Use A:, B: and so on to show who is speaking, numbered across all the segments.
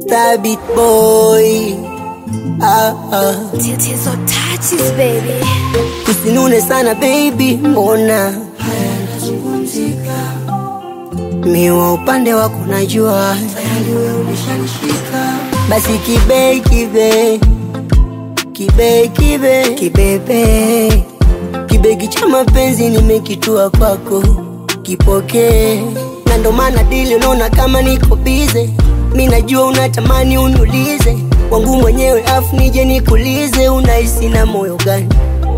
A: Star Beat Boy.
B: Tits or touches, baby.
A: Usinune sana baby, mbona miwa upande wako najua tayari wewe ulishanishika. Basi kibebe kibegi cha mapenzi nimekitua kwako, kipokee. Na ndo maana dili unaona kama niko busy. Mimi najua unatamani uniulize wangu mwenyewe, afu nije nikulize unahisi na moyo gani.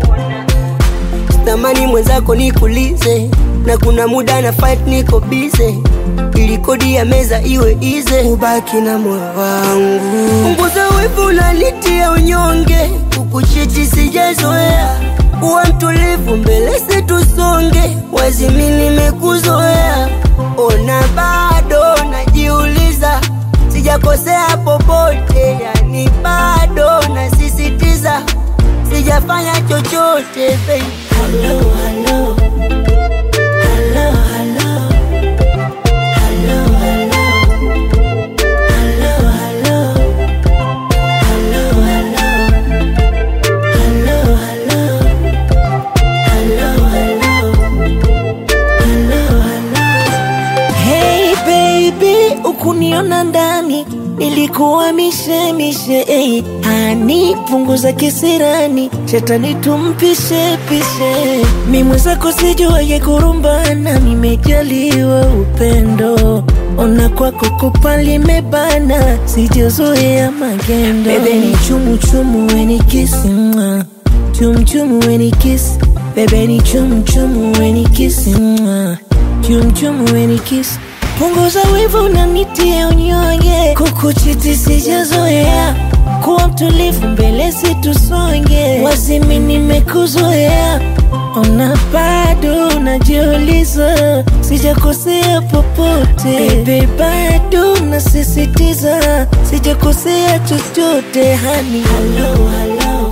A: Sitamani mwenzako nikulize, na kuna muda na fight niko busy, ili kodi ya meza iwe easy, ubaki na moyo wangu. Punguza wivu unanitia unyonge, kukuchiti sijazoea, uwe mtulivu mbele situsonge, wazi mimi nimekuzoea. Ona bado najiuliza, sijakosea popote, yani bado nasisitiza, sijafanya chochote baby. Hello, hello. Hello, hello. Hello, hello. Hello, hello. Hello, hello. Hello, hello. Hello, hello. Hello, hello.
B: Hey baby, ukuniona ndani nilikuwa mishe hey. Hani punguza kisirani, shetani tumpishe. Mimi mwenzako sijuaye kurumbana, nimejaliwa upendo, ona kwako kupali mebana, sijazoea magendo. Bebe ni chumu weni kiss, chumu weni kiss. Bebe ni chumu weni kiss, chumu weni kiss. Punguza wivu unanitia unyonge, kukuchiti sijazoea, kuwa mtulivu mbele situsonge, wazi mimi nimekuzoea. Ona bado najiuliza, sijakosea popote baby, bado nasisitiza, sijakosea chochote honey. Hello, hello.